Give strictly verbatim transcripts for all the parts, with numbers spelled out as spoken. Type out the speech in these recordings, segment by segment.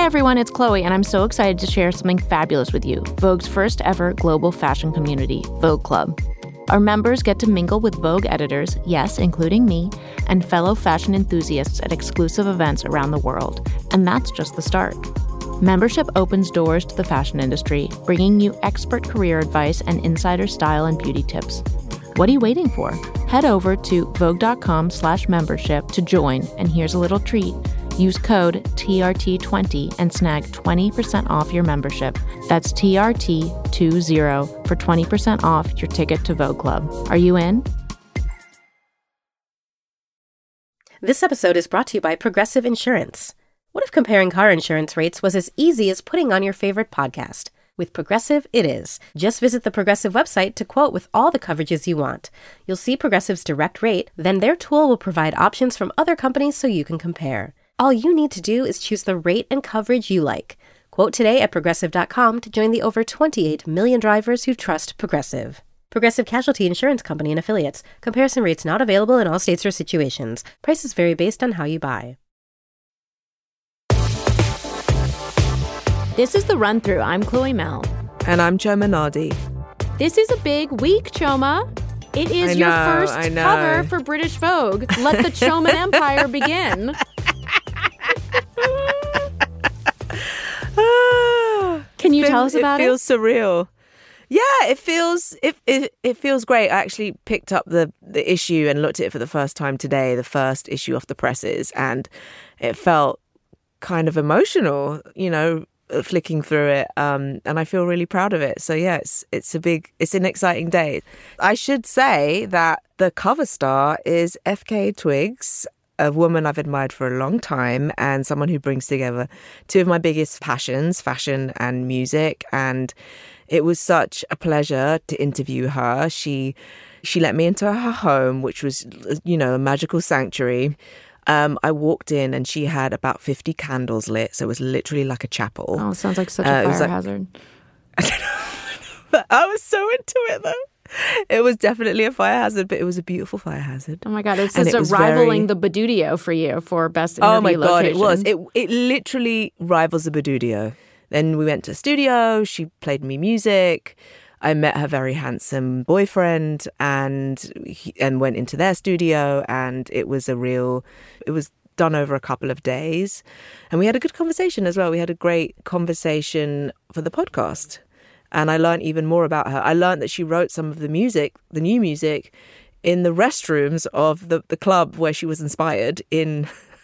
everyone, it's Chloe, and I'm so excited to share something fabulous with you. Vogue's first ever global fashion community, Vogue Club. Our members get to mingle with Vogue editors, yes, including me, and fellow fashion enthusiasts at exclusive events around the world. And that's just the start. Membership opens doors to the fashion industry, bringing you expert career advice and insider style and beauty tips. What are you waiting for? Head over to vogue.com slash membership to join, and here's a little treat. Use code T R T twenty and snag twenty percent off your membership. That's T R T twenty for twenty percent off your ticket to Vogue Club. Are you in? This episode is brought to you by Progressive Insurance. What if comparing car insurance rates was as easy as putting on your favorite podcast? With Progressive, it is. Just visit the Progressive website to quote with all the coverages you want. You'll see Progressive's direct rate, then their tool will provide options from other companies so you can compare. All you need to do is choose the rate and coverage you like. Quote today at Progressive dot com to join the over twenty-eight million drivers who trust Progressive. Progressive Casualty Insurance Company and Affiliates. Comparison rates not available in all states or situations. Prices vary based on how you buy. This is The Run Through. I'm Chloe Mel. And I'm Choma Nardi. This is a big week, Choma. It is I your know, first I know. cover for British Vogue. Let the Choman Empire begin. Can you tell us about it? It feels surreal. Yeah, it feels it, it it feels great. I actually picked up the, the issue and looked at it for the first time today, the first issue off the presses, and it felt kind of emotional, you know, flicking through it. Um, and I feel really proud of it. So yeah, it's it's a big, it's an exciting day. I should say that the cover star is F K Twigs, a woman I've admired for a long time and someone who brings together two of my biggest passions, fashion and music. And it was such a pleasure to interview her. She she let me into her home, which was, you know, a magical sanctuary. Um, I walked in and she had about fifty candles lit. So it was literally like a chapel. Oh, sounds like such a Uh, it fire was like- hazard. I don't know. But I was so into it, though. It was definitely a fire hazard, but it was a beautiful fire hazard. Oh my God, it's And just it was rivaling very- the Badudio for you for best interview Oh my God, it was. location. It it literally rivals the Badudio. Then we went to the studio. She played me music. I met her very handsome boyfriend and he, and went into their studio, and it was a real, it was done over a couple of days. And we had a good conversation as well. We had a great conversation for the podcast. And I learned even more about her. I learned that she wrote some of the music, the new music, in the restrooms of the, the club where she was inspired in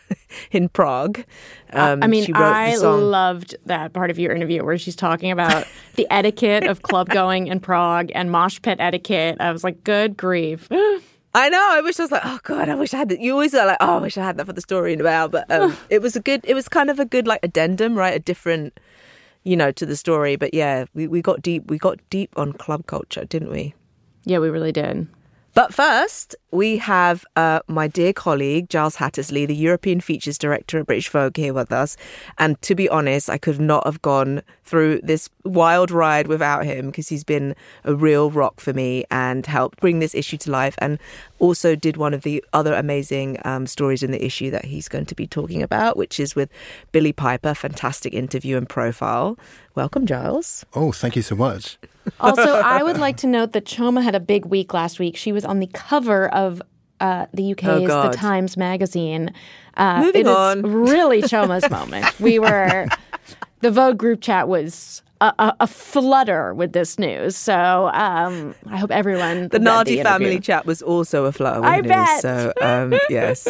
in Prague. Um, I mean, she wrote I the song. loved that part of your interview where she's talking about the etiquette of club going in Prague and mosh pit etiquette. I was like, good grief. I know. I wish I was like, oh God, I wish I had that. You always are like, oh, I wish I had that for the story about. But um, it was a good. It was kind of a good like addendum, right? A different, you know, to the story. But yeah, we, we got deep. We got deep on club culture, didn't we? Yeah, we really did. But first, we have uh, my dear colleague, Giles Hattersley, the European Features Director at British Vogue, here with us. And to be honest, I could not have gone through this wild ride without him, because he's been a real rock for me and helped bring this issue to life, and also did one of the other amazing um, stories in the issue that he's going to be talking about, which is with Billie Piper. Fantastic interview and profile. Welcome, Giles. Oh, thank you so much. Also, I would like to note that Choma had a big week last week. She was on the cover of uh, the U K's Oh, The God. Times Magazine. Uh, Moving it is on. really Choma's moment. We were, the Vogue group chat was a, a, a flutter with this news. So um, I hope everyone. The read Nardi the family interview. chat was also a flutter with I news. bet. So, um, yes.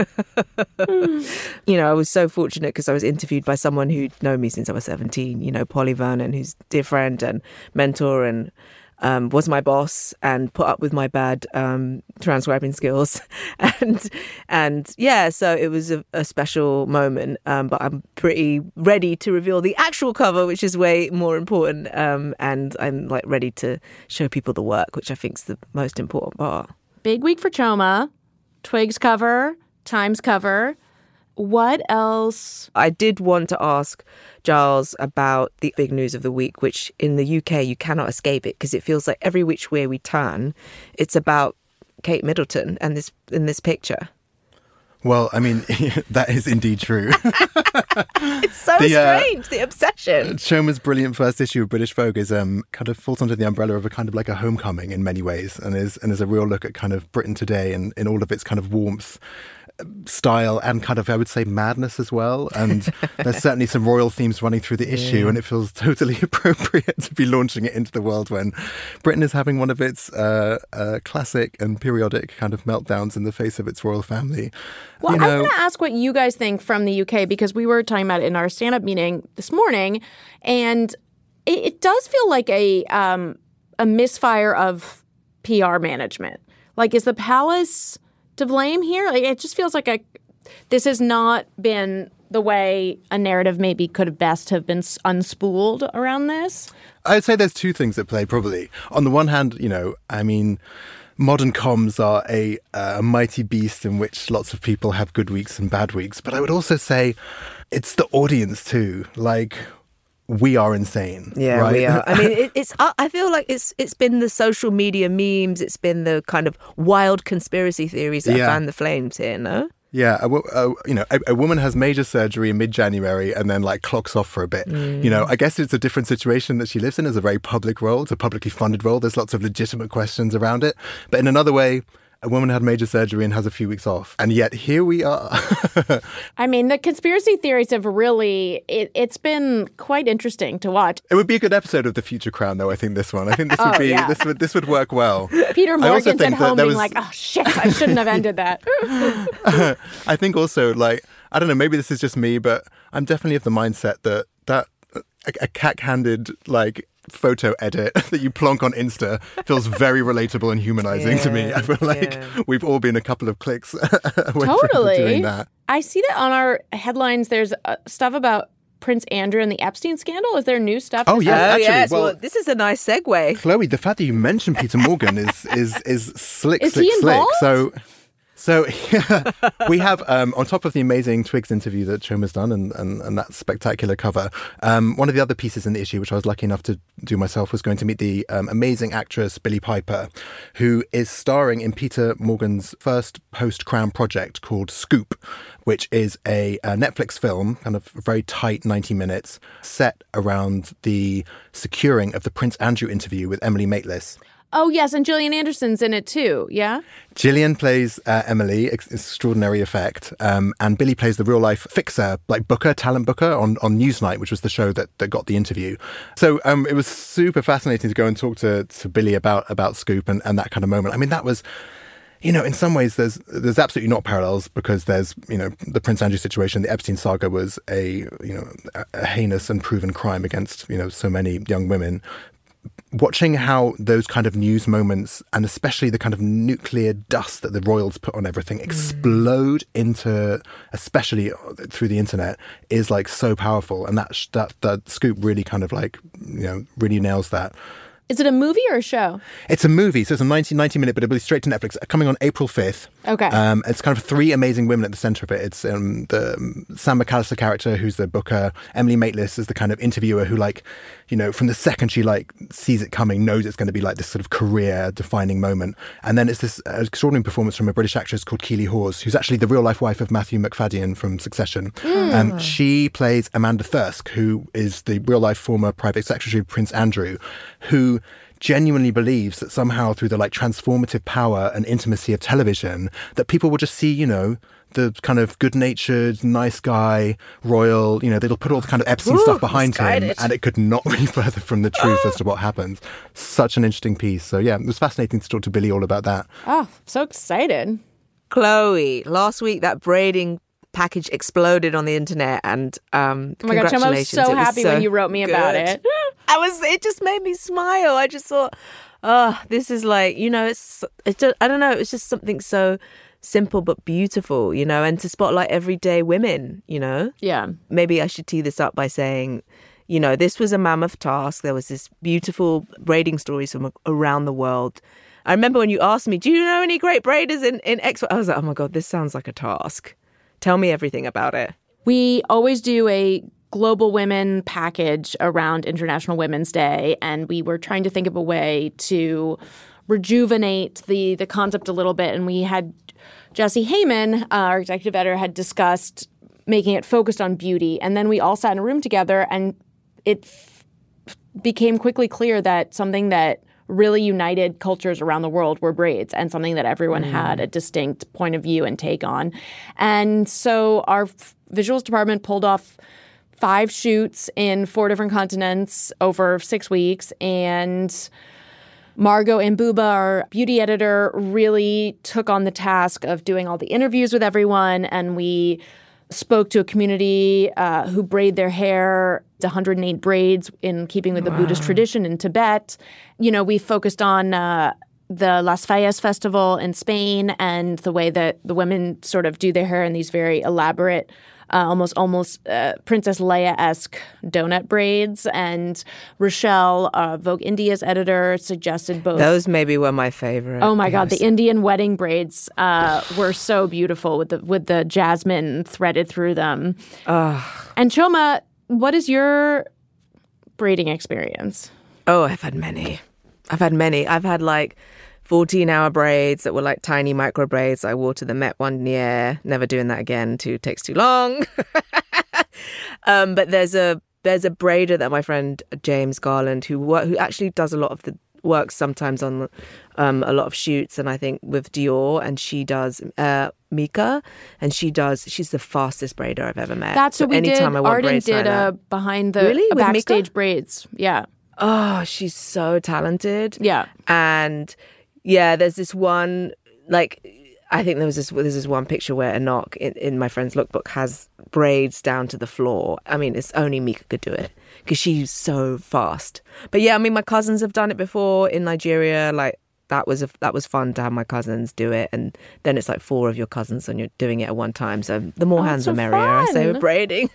You know, I was so fortunate because I was interviewed by someone who'd known me since I was seventeen, you know, Polly Vernon, who's a dear friend and mentor and um, was my boss and put up with my bad um, transcribing skills. and, and yeah, so it was a, a special moment. Um, but I'm pretty ready to reveal the actual cover, which is way more important. Um, and I'm like ready to show people the work, which I think is the most important part. Big week for Choma. Twigs cover, Times cover. What else? I did want to ask Giles about the big news of the week, which in the U K, you cannot escape it because it feels like every which way we turn, it's about Kate Middleton and this in this picture. Well, I mean, that is indeed true. It's so the, uh, strange, the obsession. Choma's brilliant first issue of British Vogue is um, kind of falls under the umbrella of a kind of like a homecoming in many ways, and is and is a real look at kind of Britain today and in all of its kind of warmth, style, and kind of, I would say, madness as well. And there's certainly some royal themes running through the issue, yeah. and it feels totally appropriate to be launching it into the world when Britain is having one of its uh, uh, classic and periodic kind of meltdowns in the face of its royal family. Well, you know, I want to ask what you guys think from the U K, because we were talking about it in our stand-up meeting this morning, and it, it does feel like a um, a misfire of P R management. Like, is the palace to blame here? Like, it just feels like a this has not been the way a narrative maybe could have best have been unspooled around this. I'd say there's two things at play, probably. On the one hand, you know, I mean, modern comms are a, uh, a mighty beast in which lots of people have good weeks and bad weeks. But I would also say it's the audience too. Like, we are insane. Yeah, right? we are. I mean, it, it's. I feel like it's. It's been the social media memes. It's been the kind of wild conspiracy theories that yeah. fan the flames here. No. Yeah, a, a, you know, a, a woman has major surgery in mid-January and then like clocks off for a bit. Mm. You know, I guess it's a different situation that she lives in. It's a very public role. It's a publicly funded role. There's lots of legitimate questions around it. But in another way, a woman had major surgery and has a few weeks off. And yet here we are. I mean, the conspiracy theories have really, it, it's been quite interesting to watch. It would be a good episode of The Future Crown, though, I think, this one. I think this would oh, be, yeah. this would this would work well. Peter Morgan's at home being was... like, oh, shit, I shouldn't have ended that. I think also, like, I don't know, maybe this is just me, but I'm definitely of the mindset that that a, a cack-handed, like, photo edit that you plonk on Insta feels very relatable and humanizing yeah, to me. I feel like yeah. we've all been a couple of clicks away totally. from doing that. I see that on our headlines. There's uh, stuff about Prince Andrew and the Epstein scandal. Is there new stuff? Oh, yeah, oh, actually. Yes. Well, well, this is a nice segue. Chloe, the fact that you mentioned Peter Morgan is is is slick, is slick, he slick. involved? So So yeah, we have, um, on top of the amazing Twigs interview that Choma's done and, and, and that spectacular cover, um, one of the other pieces in the issue, which I was lucky enough to do myself, was going to meet the um, amazing actress Billie Piper, who is starring in Peter Morgan's first post-Crown project called Scoop, which is a, a Netflix film, kind of very tight ninety minutes, set around the securing of the Prince Andrew interview with Emily Maitlis. Oh, yes, and Gillian Anderson's in it too, yeah? Gillian plays uh, Emily, ex- extraordinary effect, um, and Billie plays the real-life fixer, like booker, talent booker on, on Newsnight, which was the show that, that got the interview. So um, it was super fascinating to go and talk to, to Billie about, about Scoop and, and that kind of moment. I mean, that was... You know, in some ways, there's there's absolutely not parallels because there's, you know, the Prince Andrew situation, the Epstein saga was a, you know, a, a heinous and proven crime against, you know, so many young women. Watching how those kind of news moments, and especially the kind of nuclear dust that the royals put on everything, explode mm. into, especially through the internet, is like so powerful. And that, that, that Scoop really kind of like, you know, really nails that. Is it a movie or a show? It's a movie, so it's a ninety, ninety minute, but it'll be straight to Netflix, coming on April fifth. Okay. Um, it's kind of three amazing women at the centre of it. It's um, the um, Sam McAllister character, who's the booker. Emily Maitlis is the kind of interviewer who, like, you know, from the second she, like, sees it coming, knows it's going to be, like, this sort of career-defining moment. And then it's this uh, extraordinary performance from a British actress called Keely Hawes, who's actually the real-life wife of Matthew McFadden from Succession. Mm. Um, she plays Amanda Thirsk, who is the real-life former private secretary of Prince Andrew, who genuinely believes that somehow through the like transformative power and intimacy of television that people will just see, you know, the kind of good-natured, nice guy, royal, you know, they'll put all the kind of Epstein Ooh, stuff behind him and it could not be further from the truth as to what happens. Such an interesting piece. So yeah, it was fascinating to talk to Billie all about that. Oh, so excited. Chloe, last week that braiding package exploded on the internet and um oh my god, I was so happy so when you wrote me good. about it. I was it just made me smile. I just thought, oh, this is like, you know, it's it's just, I don't know, it's just something so simple but beautiful, you know, and to spotlight everyday women, you know. Yeah. Maybe I should tee this up by saying, you know, this was a mammoth task. There was this beautiful braiding stories from around the world. I remember when you asked me, do you know any great braiders in in X? I was like, oh my god, this sounds like a task. Tell me everything about it. We always do a global women package around International Women's Day, and we were trying to think of a way to rejuvenate the the concept a little bit. And we had Jesse Heyman, uh, our executive editor, had discussed making it focused on beauty. And then we all sat in a room together, and it f- became quickly clear that something that really united cultures around the world were braids, and something that everyone mm. had a distinct point of view and take on. And so our f- visuals department pulled off five shoots in four different continents over six weeks. And Margot Ambuba, our beauty editor, really took on the task of doing all the interviews with everyone. And we spoke to a community uh, who braid their hair, one hundred eight braids in keeping with the wow. Buddhist tradition in Tibet. You know, we focused on uh, the Las Fallas Festival in Spain and the way that the women sort of do their hair in these very elaborate, uh, almost almost uh, Princess Leia-esque donut braids. And Rochelle, uh, Vogue India's editor, suggested both. Those maybe were my favorite. Oh my God, the Indian wedding braids uh, were so beautiful with the with the jasmine threaded through them. Ugh. And Chioma, what is your braiding experience? Oh, I've had many. I've had many. I've had like fourteen-hour braids that were like tiny micro braids I wore to the Met one year. Never doing that again. Too takes too long. um, but there's a there's a braider that my friend James Garland, who wor- who actually does a lot of the work sometimes on um, a lot of shoots, and I think with Dior, and she does uh, Mika, and she does. She's the fastest braider I've ever met. That's so what we did. I want Arden did like a behind the really? a With backstage Mika? braids. Yeah. Oh, she's so talented. Yeah. And yeah, there's this one, like, I think there was this, there's this one picture where Anok in, in my friend's lookbook has braids down to the floor. I mean, it's only Mika could do it because she's so fast. But yeah, I mean, my cousins have done it before in Nigeria. Like, that was a, that was fun to have my cousins do it. And then it's like four of your cousins and you're doing it at one time. So the more oh, hands so the merrier, I say, with braiding.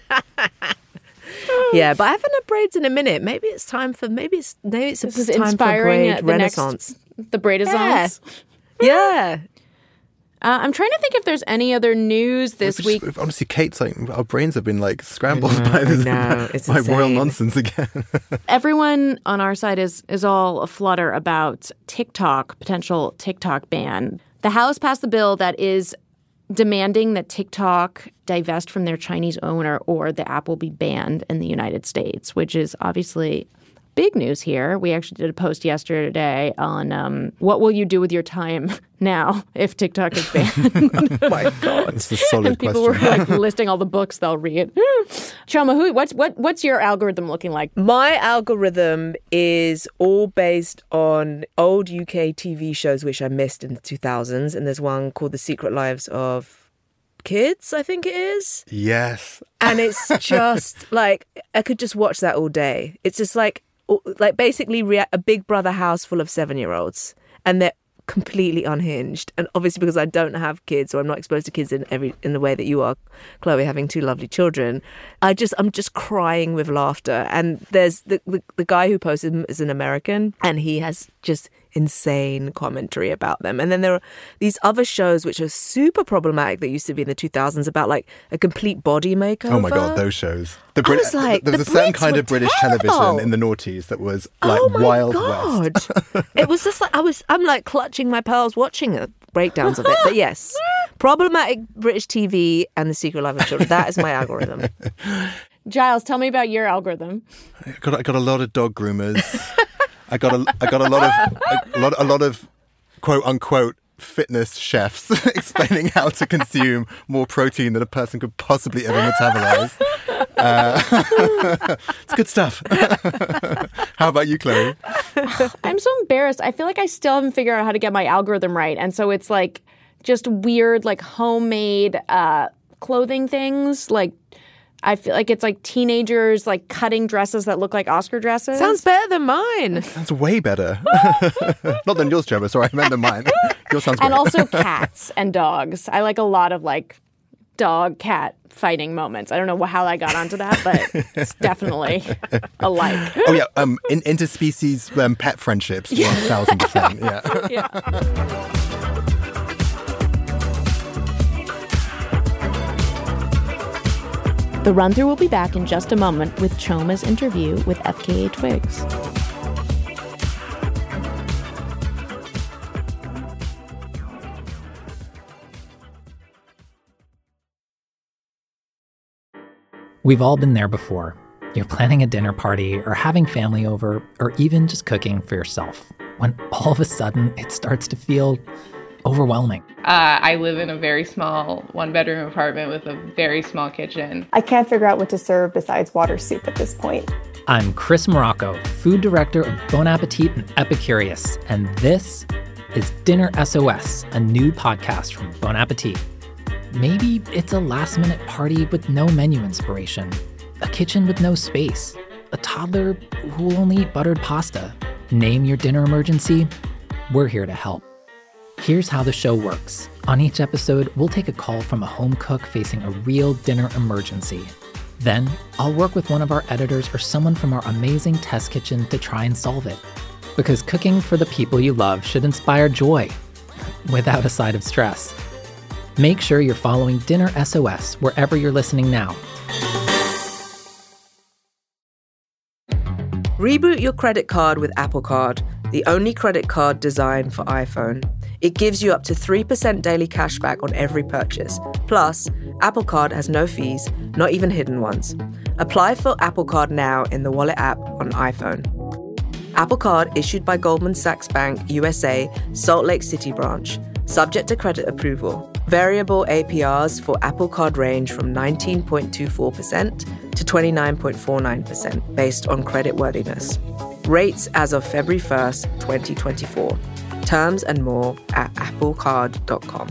Yeah, but I haven't had braids in a minute. Maybe it's time for maybe it's maybe it's this is time inspiring for braid the renaissance. Next, the braidissance. Yeah. yeah. Uh, I'm trying to think if there's any other news this just, week. Honestly, Kate's like, our brains have been like scrambled know, by this, know, it's by insane. royal nonsense again. Everyone on our side is is all aflutter about TikTok, potential TikTok ban. The House passed the bill that is demanding that TikTok divest from their Chinese owner or the app will be banned in the United States, which is obviously big news here. We actually did a post yesterday on um, what will you do with your time now if TikTok is banned? Oh my God. It's a solid and people question. were like listing all the books they'll read. Chioma, who, what's, what, what's your algorithm looking like? My algorithm is all based on old U K T V shows which I missed in the two thousands. And there's one called The Secret Lives of Kids, I think it is. Yes. And it's just like, I could just watch that all day. It's just like, like basically rea- a Big Brother house full of seven-year-olds. And they're completely unhinged. And obviously because I don't have kids or I'm not exposed to kids in every in the way that you are, Chloe, having two lovely children, I just I'm just crying with laughter. And there's the the, the guy who posted them is an American, and he has just insane commentary about them. And then there are these other shows which are super problematic that used to be in the two thousands about like a complete body makeover. Oh my God, those shows. The Brit- I was like, there was the a certain Brits kind were of British terrible. television in the noughties that was like oh my Wild God. West. It was just like I was I'm like clutching my pearls watching it, breakdowns of it. But yes, problematic British T V and The Secret Life of Children. That is my algorithm. Giles, tell me about your algorithm. I got, I got a lot of dog groomers. I got a, I got a lot of a, lot a lot of quote unquote fitness chefs explaining how to consume more protein than a person could possibly ever metabolize. Uh, it's good stuff. How about you, Chloe? I'm so embarrassed. I feel like I still haven't figured out how to get my algorithm right. And so it's like just weird, like homemade uh, clothing things. Like I feel like it's like teenagers like cutting dresses that look like Oscar dresses. Sounds better than mine. Sounds way better. Not than yours, Trevor. Sorry, I meant than mine. Yours sounds great. And also cats and dogs. I like a lot of like dog cat fighting moments. I don't know how I got onto that, but it's definitely a like. Oh yeah, um, in, interspecies um, pet friendships, one thousand percent. Yeah. Yeah. The Run-Through will be back in just a moment with Chioma's interview with F K A Twigs. We've all been there before. You're planning a dinner party or having family over or even just cooking for yourself when all of a sudden it starts to feel overwhelming. Uh, I live in a very small one-bedroom apartment with a very small kitchen. I can't figure out what to serve besides water soup at this point. I'm Chris Morocco, food director of Bon Appetit and Epicurious, and this is Dinner S O S, a new podcast from Bon Appetit. Maybe it's a last-minute party with no menu inspiration, a kitchen with no space, a toddler who will only eat buttered pasta. Name your dinner emergency. We're here to help. Here's how the show works. On each episode, we'll take a call from a home cook facing a real dinner emergency. Then, I'll work with one of our editors or someone from our amazing test kitchen to try and solve it. Because cooking for the people you love should inspire joy, without a side of stress. Make sure you're following Dinner S O S wherever you're listening now. Reboot your credit card with Apple Card, the only credit card designed for iPhone. It gives you up to three percent daily cash back on every purchase. Plus, Apple Card has no fees, not even hidden ones. Apply for Apple Card now in the Wallet app on iPhone. Apple Card issued by Goldman Sachs Bank, U S A, Salt Lake City branch. Subject to credit approval. Variable A P Rs for Apple Card range from nineteen point two four percent to twenty-nine point four nine percent based on creditworthiness. Rates as of February first, twenty twenty-four. Terms and more at apple card dot com.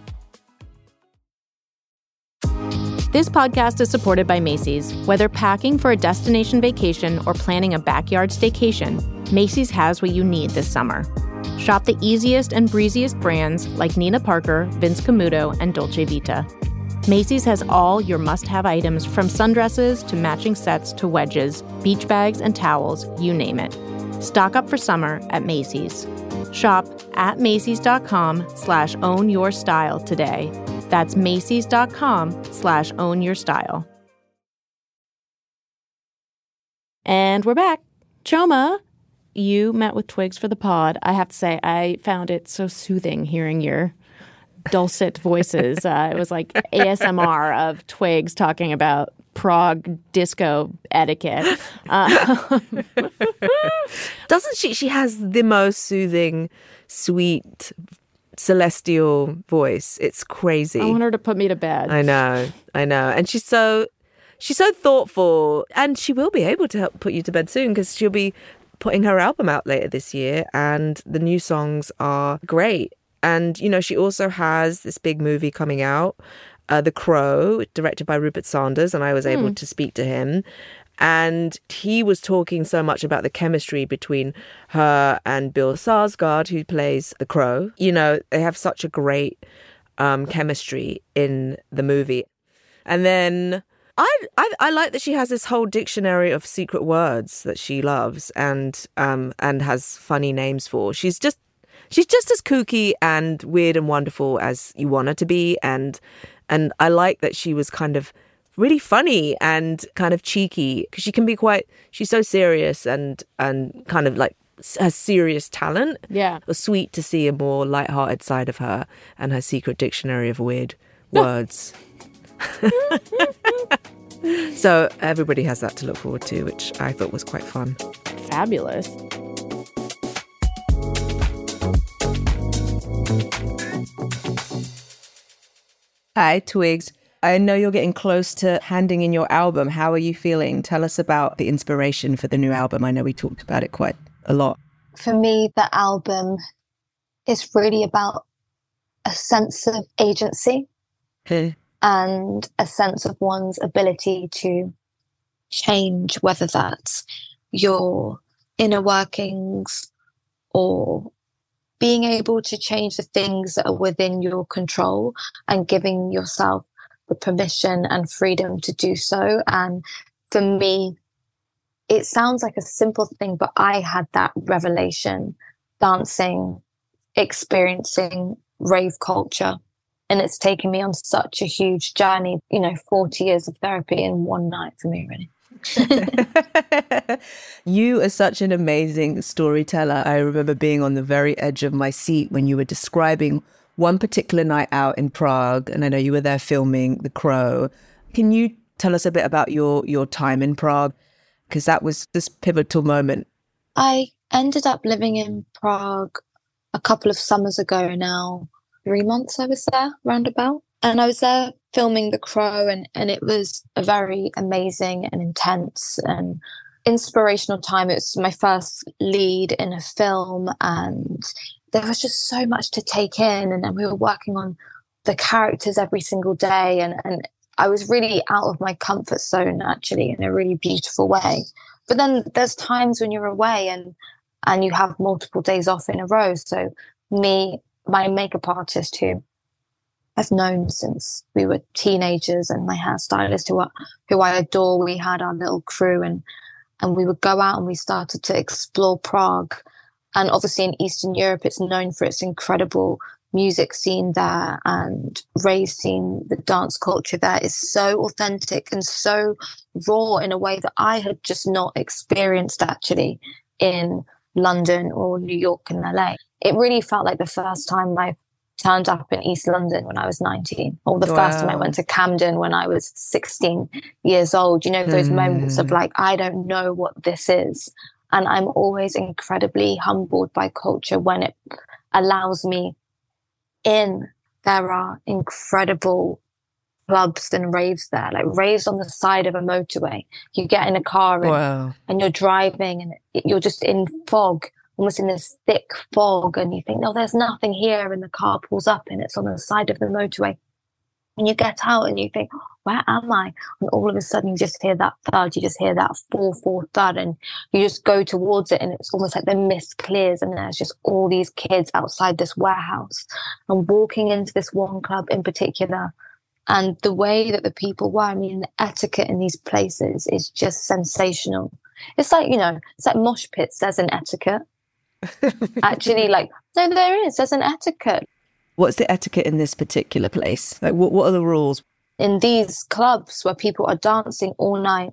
This podcast is supported by Macy's. Whether packing for a destination vacation or planning a backyard staycation, Macy's has what you need this summer. Shop the easiest and breeziest brands like Nina Parker, Vince Camuto, and Dolce Vita. Macy's has all your must-have items from sundresses to matching sets to wedges, beach bags and towels, you name it. Stock up for summer at Macy's. Shop at Macy's.com slash own your style today. That's Macy's.com slash own your style. And we're back. Chioma, you met with Twigs for the pod. I have to say, I found it so soothing hearing your dulcet voices. Uh, it was like A S M R of Twigs talking about Prague disco etiquette. Uh, Doesn't she? She has the most soothing, sweet, celestial voice. It's crazy. I want her to put me to bed. I know, I know. And she's so, she's so thoughtful. And she will be able to help put you to bed soon because she'll be putting her album out later this year. And the new songs are great. And, you know, she also has this big movie coming out, uh, The Crow, directed by Rupert Sanders. And I was able mm. to speak to him. And he was talking so much about the chemistry between her and Bill Skarsgård, who plays the Crow. You know, they have such a great um, chemistry in the movie. And then I, I I like that she has this whole dictionary of secret words that she loves and um and has funny names for. She's just she's just as kooky and weird and wonderful as you want her to be. And and I like that she was kind of really funny and kind of cheeky because she can be quite, she's so serious and and kind of like has serious talent. Yeah. It was sweet to see a more lighthearted side of her and her secret dictionary of weird words. So everybody has that to look forward to, which I thought was quite fun. Fabulous. Hi, Twigs. I know you're getting close to handing in your album. How are you feeling? Tell us about the inspiration for the new album. I know we talked about it quite a lot. For me, the album is really about a sense of agency Hey. and a sense of one's ability to change, whether that's your inner workings or being able to change the things that are within your control and giving yourself the permission and freedom to do so. And for me, it sounds like a simple thing, but I had that revelation dancing, experiencing rave culture. And it's taken me on such a huge journey, you know, forty years of therapy in one night for me, really. You are such an amazing storyteller. I remember being on the very edge of my seat when you were describing one particular night out in Prague, and I know you were there filming The Crow. Can you tell us a bit about your your time in Prague, because that was this pivotal moment. I ended up living in Prague a couple of summers ago now. Three months I was there, roundabout. And I was there filming The Crow, and, and it was a very amazing and intense and inspirational time. It was my first lead in a film, and there was just so much to take in. And then we were working on the characters every single day. And, and I was really out of my comfort zone, actually, in a really beautiful way. But then there's times when you're away and, and you have multiple days off in a row. So me, my makeup artist, who I've known since we were teenagers, and my hairstylist, who, I, who I adore, we had our little crew, and, and we would go out and we started to explore Prague. And obviously in Eastern Europe, it's known for its incredible music scene there, and rave scene. The dance culture there is so authentic and so raw in a way that I had just not experienced actually in London or New York and L A. It really felt like the first time I turned up in East London when I was nineteen, or the wow. first time I went to Camden when I was sixteen years old. You know, those mm. moments of like, I don't know what this is. And I'm always incredibly humbled by culture when it allows me in. There are incredible clubs and raves there, like raves on the side of a motorway. You get in a car and, wow. and you're driving and you're just in fog, almost in this thick fog, and you think, no, there's nothing here, and the car pulls up and it's on the side of the motorway. And you get out and you think, where am I? And all of a sudden you just hear that thud, you just hear that four four thud, and you just go towards it, and it's almost like the mist clears and there's just all these kids outside this warehouse. And walking into this one club in particular, and the way that the people were, I mean, the etiquette in these places is just sensational. It's like, you know, it's like mosh pits, there's an etiquette. Actually, like, no, there is, there's an etiquette. What's the etiquette in this particular place? Like, what, what are the rules? In these clubs where people are dancing all night,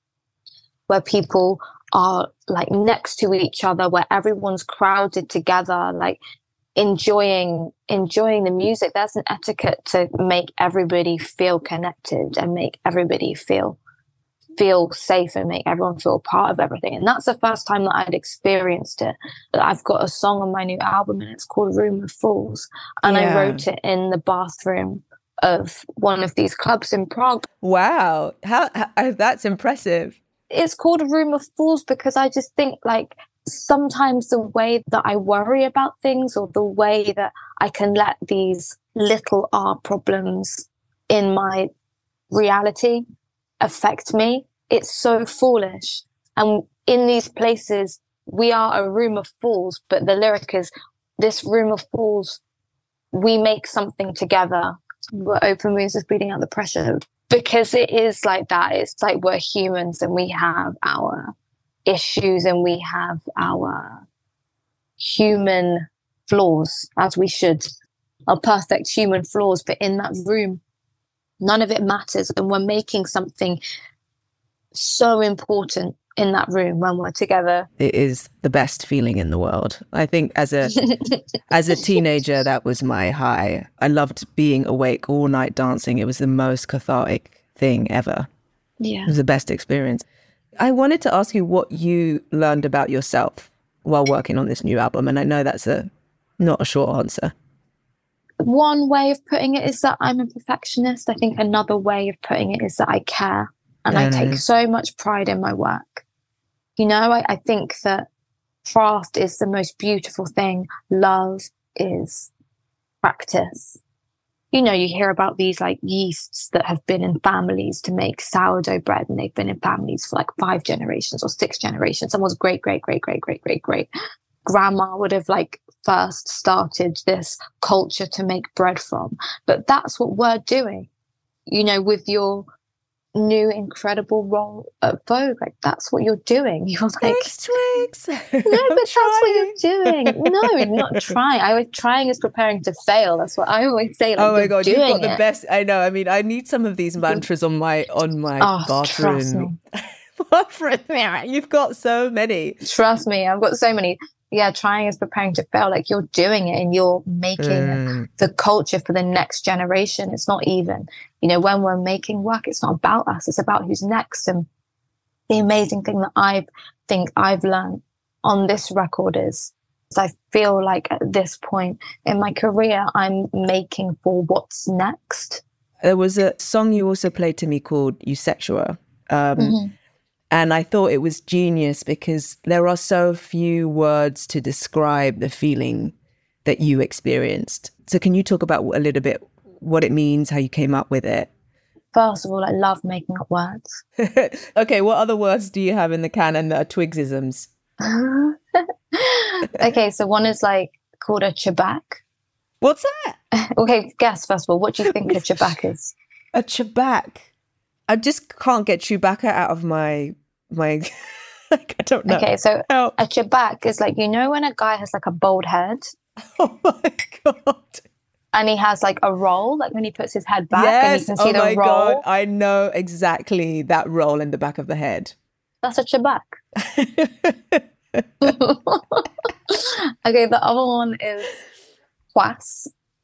where people are like next to each other, where everyone's crowded together, like enjoying enjoying the music, there's an etiquette to make everybody feel connected and make everybody feel feel safe and make everyone feel part of everything. And that's the first time that I'd experienced it. I've got a song on my new album and it's called Room of Fools. And yeah. I wrote it in the bathroom of one of these clubs in Prague. Wow. How, how that's impressive. It's called A Room of Fools because I just think like sometimes the way that I worry about things, or the way that I can let these little art problems in my reality affect me, it's so foolish. And in these places, we are a room of fools, but the lyric is, this room of fools, we make something together. We're open wounds is bleeding out the pressure. Because it is like that. It's like we're humans and we have our issues and we have our human flaws, as we should. Our perfect human flaws. But in that room, none of it matters. And we're making something so important in that room when we're together. It is the best feeling in the world. I think as a as a teenager, that was my high. I loved being awake all night dancing. It was the most cathartic thing ever. Yeah. It was the best experience. I wanted to ask you what you learned about yourself while working on this new album. And I know that's a not a short answer. One way of putting it is that I'm a perfectionist. I think another way of putting it is that I care. And I take so much pride in my work. You know, I, I think that craft is the most beautiful thing. Love is practice. You know, you hear about these like yeasts that have been in families to make sourdough bread, and they've been in families for like five generations or six generations. Someone's great, great, great, great, great, great, great grandma would have like first started this culture to make bread from. But that's what we're doing, you know, with your new incredible role at Vogue. Like, that's what you're doing. You're like, thanks, Twigs. No, but that's what you're doing. No, you're not trying. I was trying is preparing to fail. That's what I always say. Like, oh my god, you've got the it. best. I know. I mean, I need some of these mantras on my on my oh, bathroom. Bathroom. You've got so many. Trust me, I've got so many. yeah, trying is preparing to fail. Like you're doing it and you're making mm. the culture for the next generation. It's not even, you know, when we're making work, it's not about us. It's about who's next. And the amazing thing that I think I've learned on this record is, is I feel like at this point in my career, I'm making for what's next. There was a song you also played to me called Eusexia. Um, mm-hmm. And I thought it was genius because there are so few words to describe the feeling that you experienced. So can you talk about a little bit what it means, how you came up with it? First of all, I love making up words. Okay, what other words do you have in the canon that are Twigsisms? Okay, so one is like called a chabak. What's that? Okay, guess first of all, what do you think a chabak is? A chabak? I just can't get Chewbacca out of my my like I don't know. Okay, so Help. A chabak is like, you know when a guy has like a bald head? Oh my god. And he has like a roll, like when he puts his head back yes. and you can see oh the my roll. God. I know exactly that roll in the back of the head. That's a chabak. Okay, the other one is quas.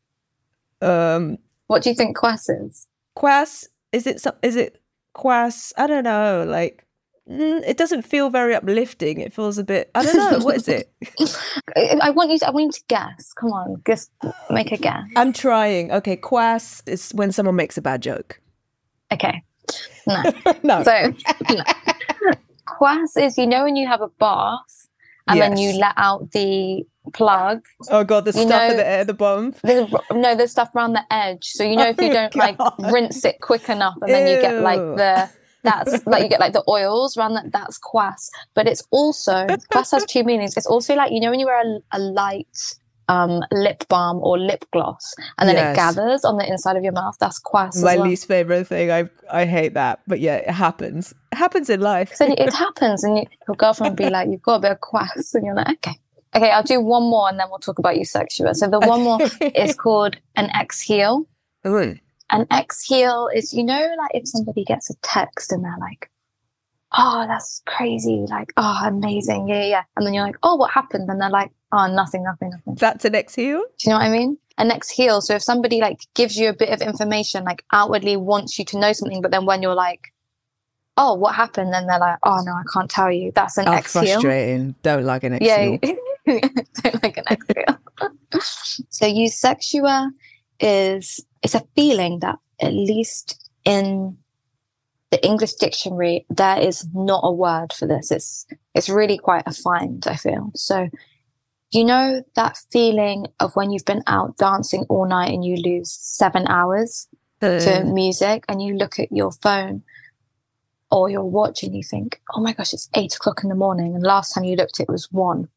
Um, what do you think quas is? Quas, is it, is it quas? I don't know, like, mm, it doesn't feel very uplifting. It feels a bit, I don't know, what is it? I want you to, I want you to guess. Come on, just make a guess. I'm trying. Okay, quas is when someone makes a bad joke. Okay. No. no. So, no. Quas is, you know, when you have a bath and yes. then you let out the plug. Oh God, the stuff know, at the, at the bottom. The, no, there's stuff around the edge. So you know, if you don't oh, like rinse it quick enough, and then Ew. you get like the that's like you get like the oils around that. That's quas. But it's also quas has two meanings. It's also like, you know, when you wear a, a light um lip balm or lip gloss and then yes. it gathers on the inside of your mouth. That's quas. My as well. least favorite thing. I I hate that. But yeah, it happens. It happens in life. So it happens, and you, your girlfriend will be like, "You've got a bit of quas," and you're like, "Okay." Okay, I'll do one more and then we'll talk about Eusexia. So the one more is called an exhale. Ooh. An exhale is, you know, like if somebody gets a text and they're like, oh, that's crazy. Like, oh, amazing. Yeah, yeah. And then you're like, oh, what happened? And they're like, oh, nothing, nothing, nothing. That's an exhale? Do you know what I mean? An exhale. So if somebody like gives you a bit of information, like outwardly wants you to know something, but then when you're like, oh, what happened? Then they're like, oh, no, I can't tell you. That's an oh, exhale. Frustrating. Don't like an exhale. Yeah. Don't like an exhale. So Eusexia is, it's a feeling that at least in the English dictionary, there is not a word for this. It's, it's really quite a find, I feel. So, you know, that feeling of when you've been out dancing all night and you lose seven hours uh. to music and you look at your phone or your watch and you think, oh my gosh, it's eight o'clock in the morning. And last time you looked, it was one.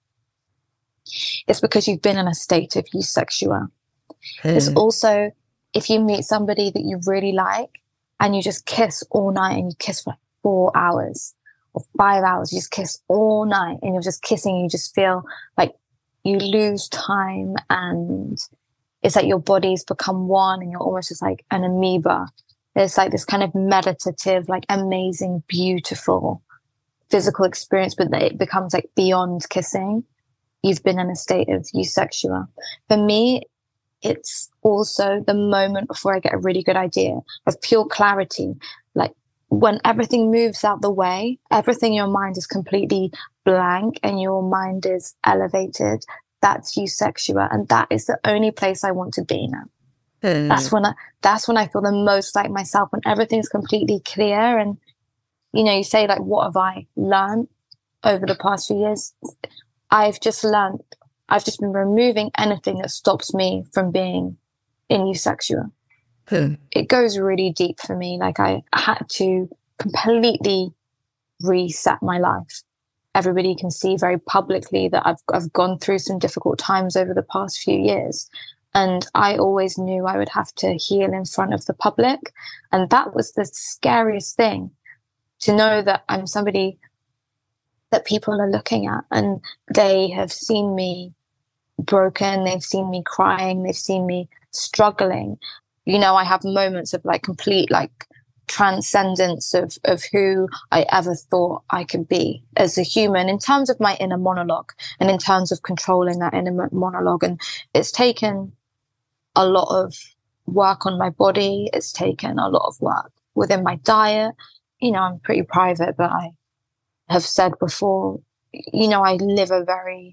It's because you've been in a state of Eusexia. Hmm. It's also if you meet somebody that you really like and you just kiss all night and you kiss for like four hours or five hours, you just kiss all night and you're just kissing, you just feel like you lose time and it's like your body's become one and you're almost just like an amoeba. There's like this kind of meditative, like amazing, beautiful physical experience, but it becomes like beyond kissing. You've been in a state of Eusexia. For me, it's also the moment before I get a really good idea of pure clarity. Like when everything moves out the way, everything in your mind is completely blank and your mind is elevated. That's Eusexia. And that is the only place I want to be now. Mm. That's when I, that's when I feel the most like myself, when everything's completely clear. And, you know, you say like, what have I learned over the past few years? I've just learned, I've just been removing anything that stops me from being in Eusexia. Hmm. It goes really deep for me. Like I had to completely reset my life. Everybody can see very publicly that I've I've gone through some difficult times over the past few years. And I always knew I would have to heal in front of the public. And that was the scariest thing, to know that I'm somebody that people are looking at and they have seen me broken, they've seen me crying, they've seen me struggling. You know, I have moments of like complete like transcendence of, of who I ever thought I could be as a human in terms of my inner monologue and in terms of controlling that inner monologue. And it's taken a lot of work on my body. It's taken a lot of work within my diet. You know, I'm pretty private, but I have said before, you know, I live a very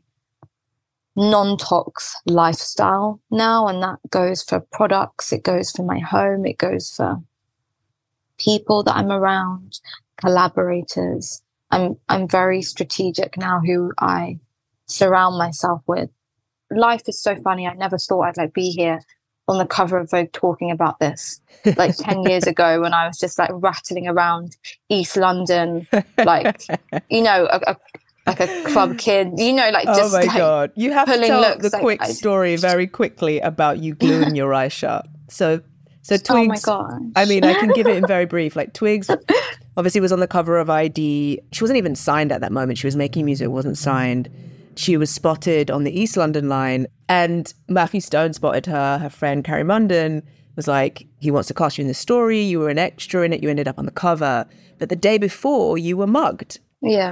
non-tox lifestyle now, and that goes for products, it goes for my home, it goes for people that I'm around, collaborators. I'm I'm very strategic now who I surround myself with. Life is so funny. I never thought I'd like be here on the cover of Vogue talking about this like ten years ago when I was just like rattling around East London, like, you know, a, a like a club kid, you know, like just oh my like god, you have to tell looks, the like, quick I... story very quickly about you gluing your eyes shut. So, so Twigs. Oh my god! I mean, I can give it in very brief. Like Twigs, obviously was on the cover of I D. She wasn't even signed at that moment. She was making music, wasn't signed. She was spotted on the East London line, and Matthew Stone spotted her. Her friend Carrie Munden was like, he wants to cast you in the story. You were an extra in it. You ended up on the cover, but the day before you were mugged. Yeah.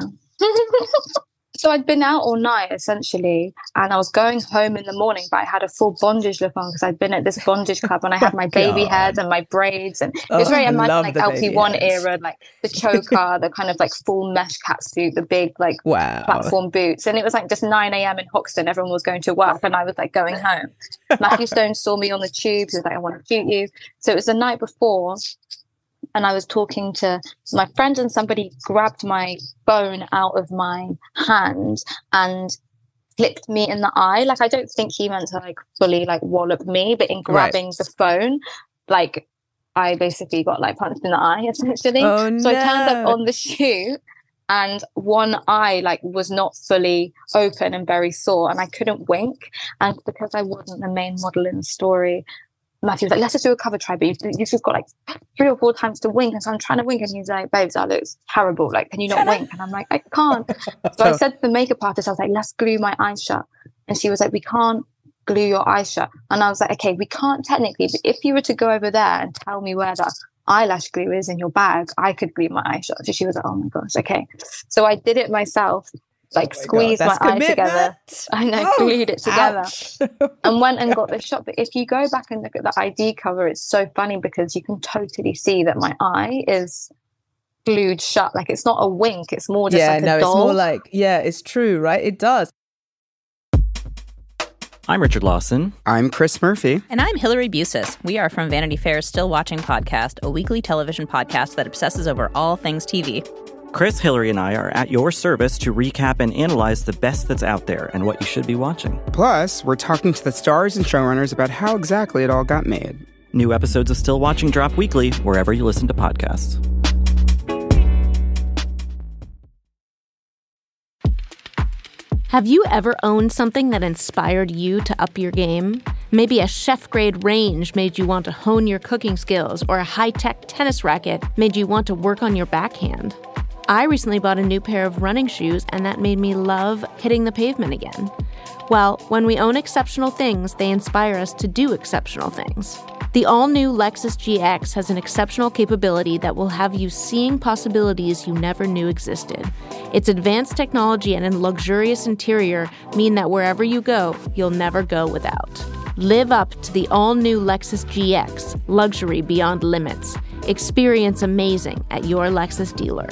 So I'd been out all night essentially, and I was going home in the morning, but I had a full bondage look on because I'd been at this bondage club and I had my baby God. head and my braids, and Oh, it was very I imagine love like the L P baby one heads. era, like the choker, the kind of like full mesh catsuit, the big like Wow. platform boots, and it was like just nine a.m. in Hoxton. Everyone was going to work, and I was like going home. Matthew Stone saw me on the tube. He was like, "I want to shoot you." So it was the night before. And I was talking to my friend, and somebody grabbed my phone out of my hand and flipped me in the eye. Like, I don't think he meant to like fully like wallop me, but in grabbing Right. the phone, like I basically got like punched in the eye essentially. Oh, so I turned up no. on the shoot, and one eye like was not fully open and very sore, and I couldn't wink. And because I wasn't the main model in the story, Matthew was like, let's just do a cover try, but you've, you've just got like three or four times to wink. And so I'm trying to wink, and he's like, babes, that looks terrible. Like, can you not wink? And I'm like, I can't. So I said to the makeup artist, I was like, let's glue my eyes shut. And she was like, we can't glue your eyes shut. And I was like, okay, we can't technically, but if you were to go over there and tell me where that eyelash glue is in your bag, I could glue my eyes shut. So she was like, oh my gosh, okay. So I did it myself. Like Oh my squeezed God, my that's eye commitment. together and I Oh, glued it together ouch. and went and got the shot. But if you go back and look at the I D cover, it's so funny because you can totally see that my eye is glued shut. Like, it's not a wink, it's more just yeah, like a no, doll. it's more like, yeah, it's true, right? It does. I'm Richard Lawson. I'm Chris Murphy. And I'm Hillary Busis. We are from Vanity Fair's Still Watching podcast, a weekly television podcast that obsesses over all things T V. Chris, Hillary, and I are at your service to recap and analyze the best that's out there and what you should be watching. Plus, we're talking to the stars and showrunners about how exactly it all got made. New episodes of Still Watching drop weekly wherever you listen to podcasts. Have you ever owned something that inspired you to up your game? Maybe a chef-grade range made you want to hone your cooking skills, or a high-tech tennis racket made you want to work on your backhand. I recently bought a new pair of running shoes, and that made me love hitting the pavement again. Well, when we own exceptional things, they inspire us to do exceptional things. The all-new Lexus G X has an exceptional capability that will have you seeing possibilities you never knew existed. Its advanced technology and a luxurious interior mean that wherever you go, you'll never go without. Live up to the all-new Lexus G X, luxury beyond limits. Experience amazing at your Lexus dealer.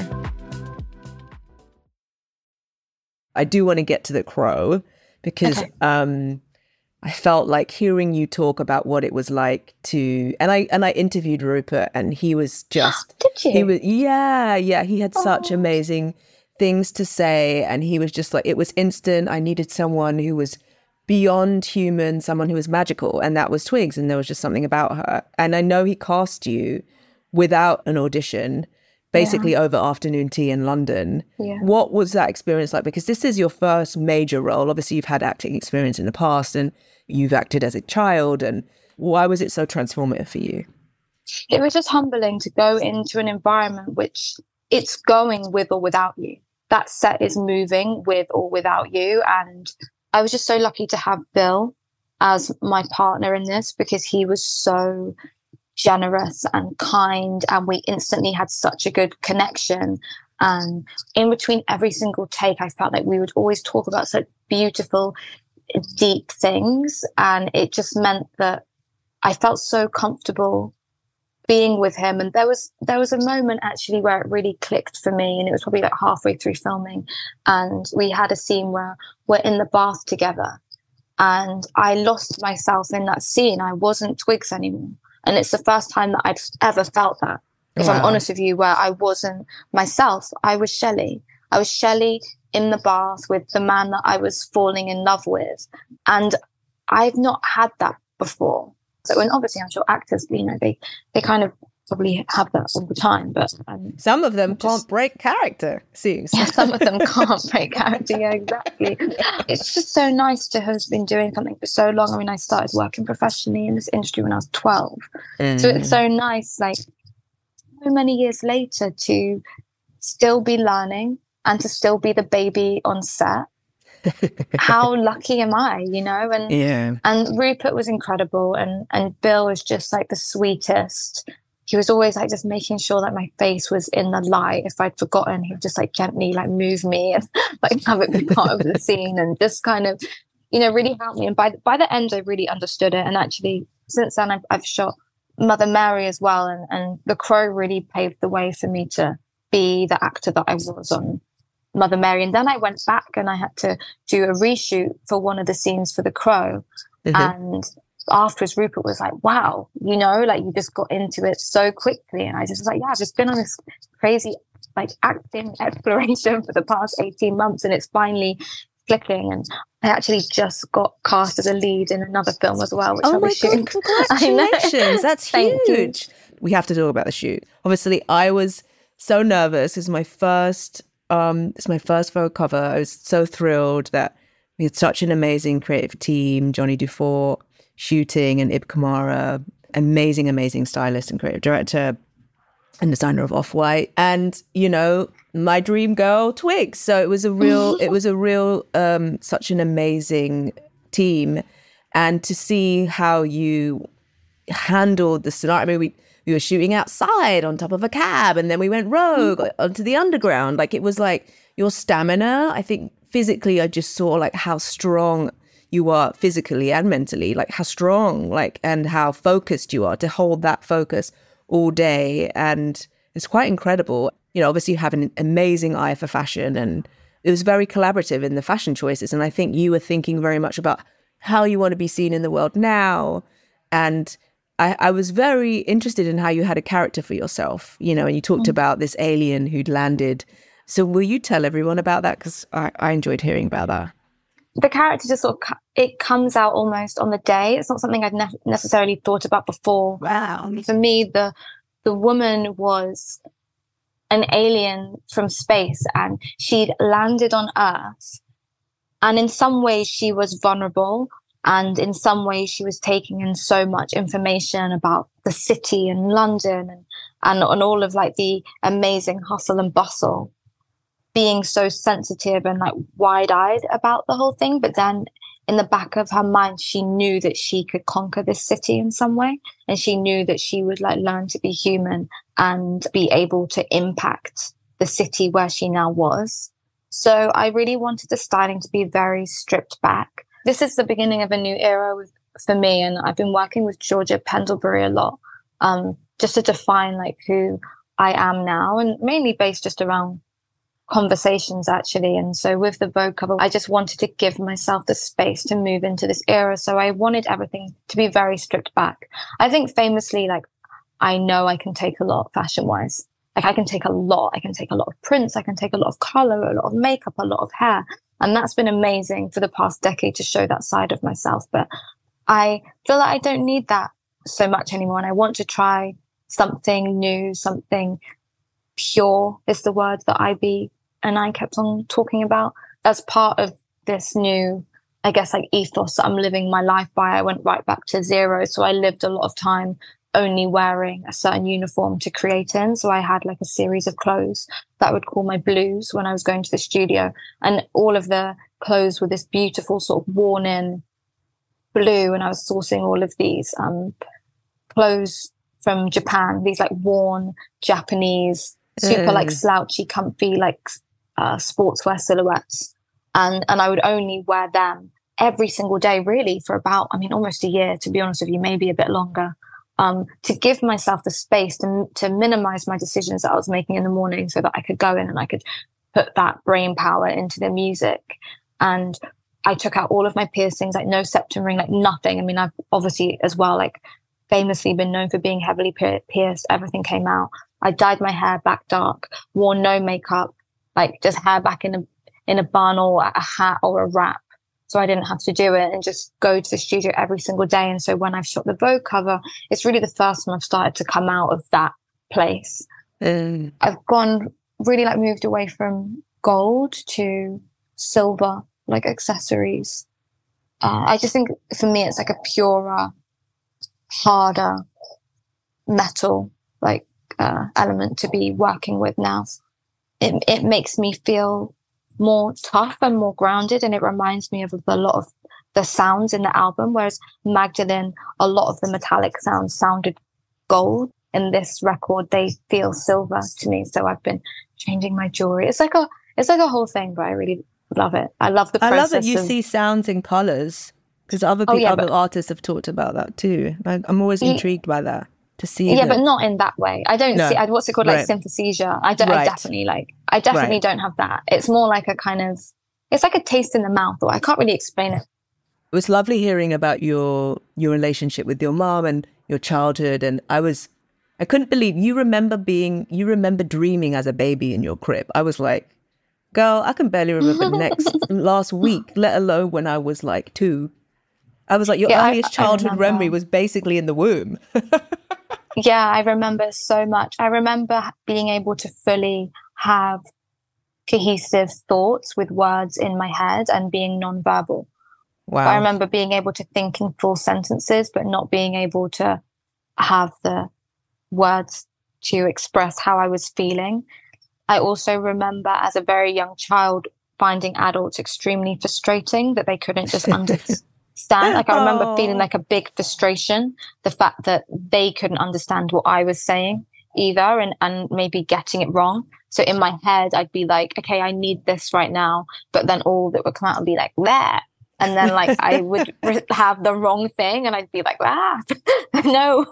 I do want to get to The Crow because Okay. um, I felt like hearing you talk about what it was like to, and I and I interviewed Rupert, and he was just, Did you? he was, yeah, yeah, he had such Oh. amazing things to say, and he was just like, it was instant. I needed someone who was beyond human, someone who was magical, and that was Twigs, and there was just something about her. And I know he cast you without an audition, basically over afternoon tea in London. Yeah. What was that experience like? Because this is your first major role. Obviously, you've had acting experience in the past, and you've acted as a child. And why was it so transformative for you? It was just humbling to go into an environment which it's going with or without you. That set is moving with or without you. And I was just so lucky to have Bill as my partner in this, because he was so generous and kind, and we instantly had such a good connection. And in between every single take, I felt like we would always talk about such beautiful, deep things, and it just meant that I felt so comfortable being with him. And there was there was a moment actually where it really clicked for me, and it was probably like halfway through filming, and we had a scene where we're in the bath together, and I lost myself in that scene. I wasn't Twigs anymore, and it's the first time that I'd ever felt that, if wow. I'm honest with you, where I wasn't myself. I was Shelley. I was Shelley in the bath with the man that I was falling in love with, and I've not had that before. So, and obviously, I'm sure actors, you know, they, they kind of probably have that all the time, but um, some of them just, can't break character. See, yeah, some of them can't break character. Yeah, exactly. It's just so nice to have been doing something for so long. I mean, I started working professionally in this industry when I was twelve, mm. so it's so nice, like so many years later, to still be learning and to still be the baby on set. How lucky am I, you know? And yeah. and Rupert was incredible, and and Bill was just like the sweetest. He was always like just making sure that my face was in the light. If I'd forgotten, he'd just like gently like move me and like have it be part of the scene, and just kind of, you know, really helped me. And by by the end, I really understood it. And actually, since then, I've, I've shot Mother Mary as well, and and The Crow really paved the way for me to be the actor that I was on Mother Mary. And then I went back and I had to do a reshoot for one of the scenes for The Crow. Mm-hmm. And afterwards, Rupert was like, wow, you know, like you just got into it so quickly. And I just was like, yeah, I've just been on this crazy like acting exploration for the past eighteen months, and it's finally clicking. And I actually just got cast as a lead in another film as well, which oh I'll my be shooting. God, congratulations. That's huge. We have to talk about the shoot. Obviously, I was so nervous. This is my first Um, it's my first Vogue cover. I was so thrilled that we had such an amazing creative team, Johnny Dufour shooting and Ib Kamara, amazing, amazing stylist and creative director and designer of Off-White. And, you know, my dream girl, Twigs. So it was a real, it was a real, um, such an amazing team. And to see how you handled the scenario, I mean, we, we were shooting outside on top of a cab, and then we went rogue onto the underground. Like, it was like your stamina. I think physically, I just saw like how strong you are physically and mentally, like how strong, like, and how focused you are to hold that focus all day. And it's quite incredible. You know, obviously you have an amazing eye for fashion, and it was very collaborative in the fashion choices. And I think you were thinking very much about how you want to be seen in the world now. And I, I was very interested in how you had a character for yourself, you know, and you talked mm. about this alien who'd landed. So will you tell everyone about that? Because I, I enjoyed hearing about that. The character just sort of, it comes out almost on the day. It's not something I'd ne- necessarily thought about before. Wow. For me, the the woman was an alien from space, and she'd landed on Earth. And in some ways she was vulnerable, and in some ways she was taking in so much information about the city and London and, and, and all of like the amazing hustle and bustle, being so sensitive and like wide-eyed about the whole thing. But then in the back of her mind, she knew that she could conquer this city in some way. And she knew that she would like learn to be human and be able to impact the city where she now was. So I really wanted the styling to be very stripped back. This is the beginning of a new era with, for me. And I've been working with Georgia Pendlebury a lot, um, just to define like who I am now, and mainly based just around conversations actually. And so with the Vogue cover, I just wanted to give myself the space to move into this era. So I wanted everything to be very stripped back. I think famously, like, I know I can take a lot fashion wise. Like I can take a lot. I can take a lot of prints. I can take a lot of color, a lot of makeup, a lot of hair. And that's been amazing for the past decade to show that side of myself. But I feel like I don't need that so much anymore. And I want to try something new, something pure is the word that I be and I kept on talking about. As part of this new, I guess, like ethos that I'm living my life by, I went right back to zero. So I lived a lot of time only wearing a certain uniform to create in. So I had like a series of clothes that I would call my blues when I was going to the studio. And all of the clothes were this beautiful sort of worn in blue. And I was sourcing all of these um, clothes from Japan, these like worn Japanese, super Mm. like slouchy, comfy, like uh, sportswear silhouettes. And, and I would only wear them every single day, really, for about, I mean, almost a year, to be honest with you, maybe a bit longer, um, to give myself the space to, to minimize my decisions that I was making in the morning so that I could go in and I could put that brain power into the music. And I took out all of my piercings, like no septum ring, like nothing. I mean, I've obviously as well, like famously been known for being heavily pierced. Everything came out. I dyed my hair back dark, wore no makeup, like just hair back in a in a bun or a hat or a wrap. So I didn't have to do it and just go to the studio every single day. And so when I've shot the Vogue cover, it's really the first time I've started to come out of that place. Mm. I've gone really like moved away from gold to silver, like accessories. Uh, I just think for me, it's like a purer, harder metal, like uh, element to be working with now. It, it makes me feel more tough and more grounded, and it reminds me of a lot of the sounds in the album, whereas Magdalene, a lot of the metallic sounds sounded gold. In this record, they feel silver to me. So I've been changing my jewelry. It's like a it's like a whole thing, but I really love it. I love the process. I love that you of, see sounds in colors, because other people, oh, yeah, other but, artists have talked about that too. I, I'm always intrigued by that. To see yeah, the... but not in that way. I don't no. see. I, what's it called? Like right. synesthesia. I don't. Right. I definitely like. I definitely right. don't have that. It's more like a kind of. It's like a taste in the mouth, or I can't really explain it. It was lovely hearing about your your relationship with your mom and your childhood, and I was, I couldn't believe you remember being, you remember dreaming as a baby in your crib. I was like, girl, I can barely remember next last week, let alone when I was like two. I was like, your yeah, earliest I, childhood I memory was basically in the womb. Yeah, I remember so much. I remember being able to fully have cohesive thoughts with words in my head and being nonverbal. Wow. But I remember being able to think in full sentences, but not being able to have the words to express how I was feeling. I also remember as a very young child finding adults extremely frustrating, that they couldn't just understand. Like I remember oh. feeling like a big frustration, the fact that they couldn't understand what I was saying either, and, and maybe getting it wrong. So in my head, I'd be like, okay, I need this right now. But then all that would come out would be like, there. And then like I would have the wrong thing and I'd be like, ah, no.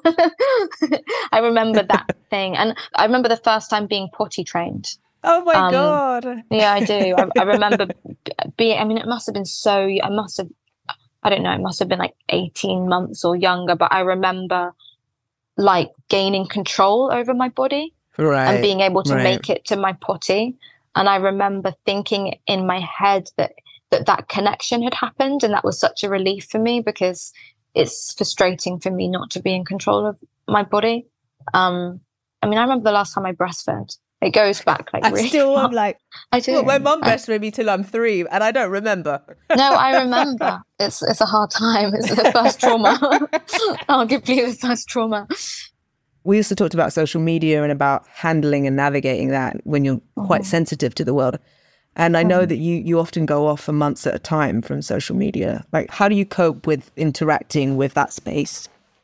I remember that thing. And I remember the first time being potty trained. Oh my um, God. Yeah, I do. I, I remember being, I mean, it must have been so, I must have, I don't know, it must have been like eighteen months or younger, but I remember like gaining control over my body right, and being able to right. make it to my potty. And I remember thinking in my head that, that that connection had happened. And that was such a relief for me, because it's frustrating for me not to be in control of my body. Um, I mean, I remember the last time I breastfed. It goes back like I really still far. am like, I do. Well, my mum I, breastfed me till I'm three and I don't remember. No, I remember. It's it's a hard time. It's the first trauma. Arguably the first trauma. We also talked about social media and about handling and navigating that when you're quite mm-hmm. sensitive to the world. And I know mm-hmm. that you, you often go off for months at a time from social media. Like, how do you cope with interacting with that space?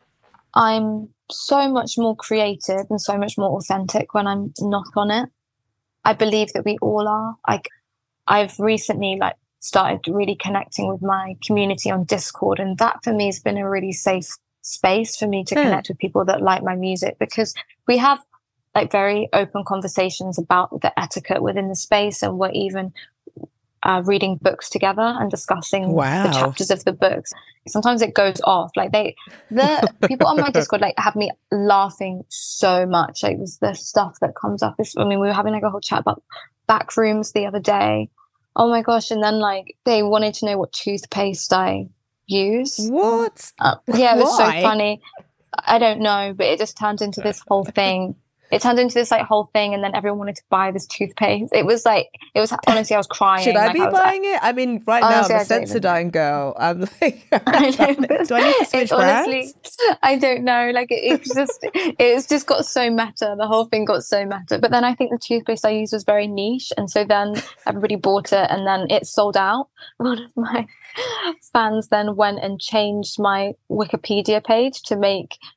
I'm so much more creative and so much more authentic when I'm not on it. I believe that we all are. Like, I've recently like started really connecting with my community on Discord, and that for me has been a really safe space for me to yeah. connect with people that like my music, because we have like very open conversations about the etiquette within the space, and we're even uh, reading books together and discussing wow. the chapters of the books. Sometimes it goes off. Like they, the people on my Discord like have me laughing so much. Like the stuff that comes up. This, I mean, we were having like a whole chat about back rooms the other day. Oh my gosh! And then like they wanted to know what toothpaste I use. What? Uh, yeah, it was Why? so funny. I don't know, but it just turned into this whole thing. It turned into this like whole thing, and then everyone wanted to buy this toothpaste. It was like, it was honestly, I was crying. Should I like, be I was, buying it? I mean, right honestly, now I'm a Sensodyne girl. I'm like, I do I need to switch brands? Honestly, I don't know. Like it, it's just, it's just got so meta. The whole thing got so meta. But then I think the toothpaste I used was very niche, and so then everybody bought it, and then it sold out. One of my fans then went and changed my Wikipedia page to make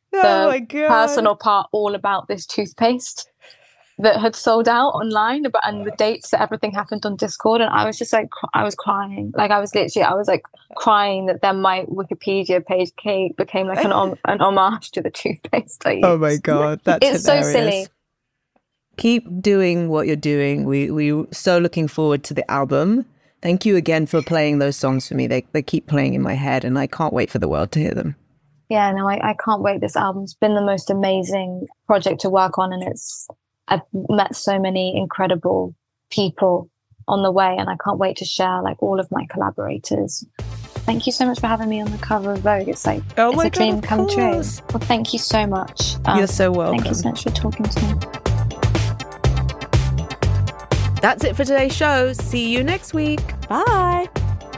the my God. personal part all about this toothpaste that had sold out online, but and the dates that everything happened on Discord, and I was just like, I was crying, like I was literally, I was like crying that then my Wikipedia page came, became like an om- an homage to the toothpaste I used. Oh my God, that's it's hilarious. so silly. Keep doing what you're doing. We we so looking forward to the album. Thank you again for playing those songs for me. They they keep playing in my head, and I can't wait for the world to hear them. Yeah, no, I, I can't wait. This album's been the most amazing project to work on, and it's I've met so many incredible people on the way, and I can't wait to share like all of my collaborators. Thank you so much for having me on the cover of Vogue. It's like oh it's my a dream God, come true. course. Well, thank you so much. Um, You're so welcome. Thank you so much for talking to me. That's it for today's show. See you next week. Bye.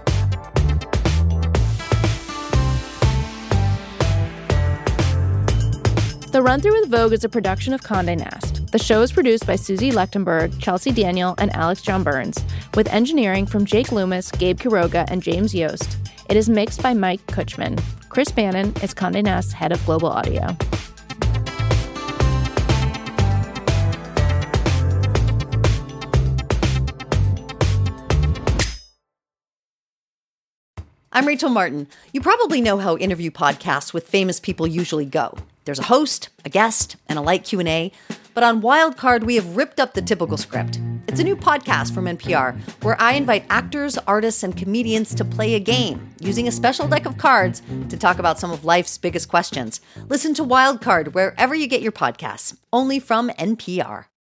The Run Through with Vogue is a production of Condé Nast. The show is produced by Susie Lechtenberg, Chelsea Daniel, and Alex John Burns, with engineering from Jake Loomis, Gabe Quiroga, and James Yost. It is mixed by Mike Kutchman. Chris Bannon is Condé Nast's head of global audio. I'm Rachel Martin. You probably know how interview podcasts with famous people usually go. There's a host, a guest, and a light Q and A. But on Wildcard, we have ripped up the typical script. It's a new podcast from N P R where I invite actors, artists, and comedians to play a game using a special deck of cards to talk about some of life's biggest questions. Listen to Wildcard wherever you get your podcasts, only from N P R.